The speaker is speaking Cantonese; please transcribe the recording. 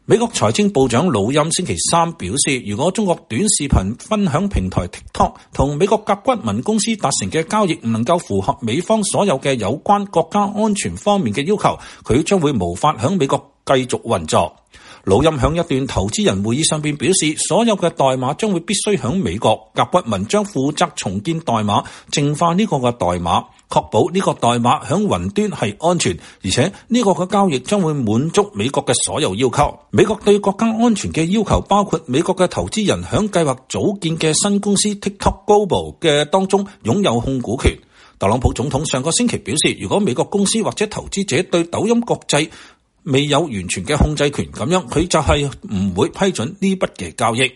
美國財政部長魯欽星期三表示，如果中國短視頻分享平台 TikTok 同美國甲骨文公司達成嘅交易唔能夠符合美方所有嘅有關國家安全方面嘅要求，佢將會無法響美國繼續運作。魯欽響一段投資人會議上邊表示，所有嘅代碼將會必須響美國，甲骨文將負責重建代碼，淨化呢個嘅代碼，確保呢個代碼響雲端係安全，而且呢個嘅交易將會滿足美國嘅所有要求。美國對國家安全嘅要求包括美國嘅投資人響計劃組建嘅新公司 TikTok Global 嘅當中擁有控股權。特朗普總統上個星期表示，如果美國公司或者投資者對抖音國際未有完全嘅控制權，咁樣佢就係唔會批准呢筆嘅交易。